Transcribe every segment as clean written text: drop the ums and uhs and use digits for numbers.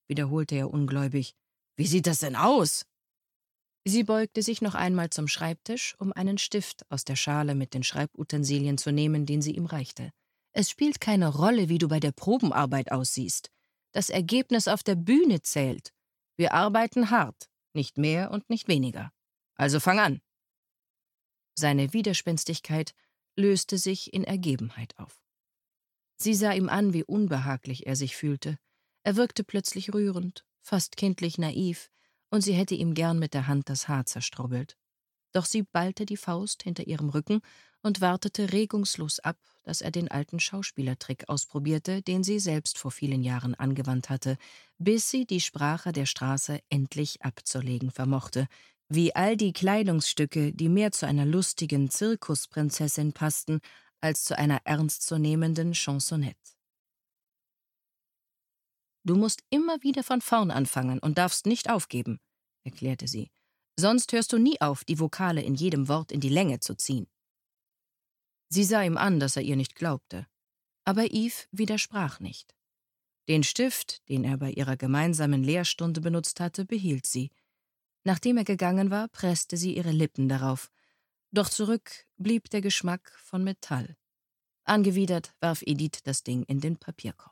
wiederholte er ungläubig. »Wie sieht das denn aus?« Sie beugte sich noch einmal zum Schreibtisch, um einen Stift aus der Schale mit den Schreibutensilien zu nehmen, den sie ihm reichte. »Es spielt keine Rolle, wie du bei der Probenarbeit aussiehst. Das Ergebnis auf der Bühne zählt. Wir arbeiten hart, nicht mehr und nicht weniger. Also fang an.« Seine Widerspenstigkeit löste sich in Ergebenheit auf. Sie sah ihm an, wie unbehaglich er sich fühlte. Er wirkte plötzlich rührend, fast kindlich naiv, und sie hätte ihm gern mit der Hand das Haar zerstrubbelt. Doch sie ballte die Faust hinter ihrem Rücken und wartete regungslos ab, dass er den alten Schauspielertrick ausprobierte, den sie selbst vor vielen Jahren angewandt hatte, bis sie die Sprache der Straße endlich abzulegen vermochte, wie all die Kleidungsstücke, die mehr zu einer lustigen Zirkusprinzessin passten, als zu einer ernstzunehmenden Chansonette. »Du musst immer wieder von vorn anfangen und darfst nicht aufgeben«, erklärte sie. »Sonst hörst du nie auf, die Vokale in jedem Wort in die Länge zu ziehen.« Sie sah ihm an, dass er ihr nicht glaubte. Aber Yves widersprach nicht. Den Stift, den er bei ihrer gemeinsamen Lehrstunde benutzt hatte, behielt sie. Nachdem er gegangen war, presste sie ihre Lippen darauf. Doch zurück blieb der Geschmack von Metall. Angewidert warf Edith das Ding in den Papierkorb.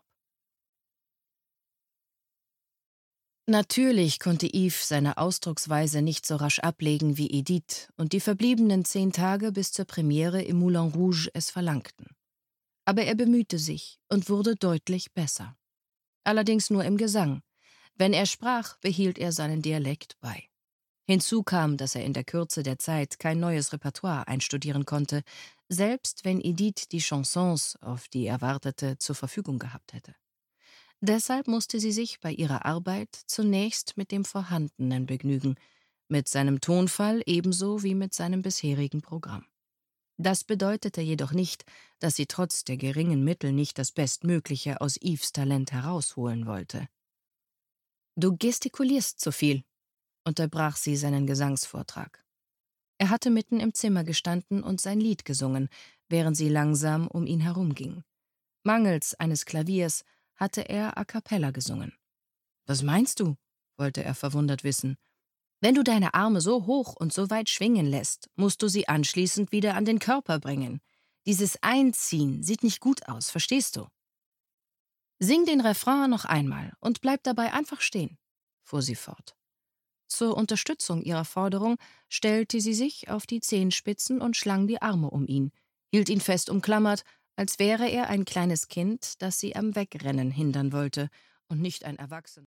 Natürlich konnte Yves seine Ausdrucksweise nicht so rasch ablegen wie Edith und die verbliebenen 10 Tage bis zur Premiere im Moulin Rouge es verlangten. Aber er bemühte sich und wurde deutlich besser. Allerdings nur im Gesang. Wenn er sprach, behielt er seinen Dialekt bei. Hinzu kam, dass er in der Kürze der Zeit kein neues Repertoire einstudieren konnte, selbst wenn Edith die Chansons, auf die er wartete, zur Verfügung gehabt hätte. Deshalb musste sie sich bei ihrer Arbeit zunächst mit dem Vorhandenen begnügen, mit seinem Tonfall ebenso wie mit seinem bisherigen Programm. Das bedeutete jedoch nicht, dass sie trotz der geringen Mittel nicht das Bestmögliche aus Yves Talent herausholen wollte. »Du gestikulierst zu viel«, unterbrach sie seinen Gesangsvortrag. Er hatte mitten im Zimmer gestanden und sein Lied gesungen, während sie langsam um ihn herumging. Mangels eines Klaviers hatte er a cappella gesungen. »Was meinst du?« wollte er verwundert wissen. »Wenn du deine Arme so hoch und so weit schwingen lässt, musst du sie anschließend wieder an den Körper bringen. Dieses Einziehen sieht nicht gut aus, verstehst du?« »Sing den Refrain noch einmal und bleib dabei einfach stehen«, fuhr sie fort. Zur Unterstützung ihrer Forderung stellte sie sich auf die Zehenspitzen und schlang die Arme um ihn, hielt ihn fest umklammert, als wäre er ein kleines Kind, das sie am Wegrennen hindern wollte und nicht ein Erwachsener.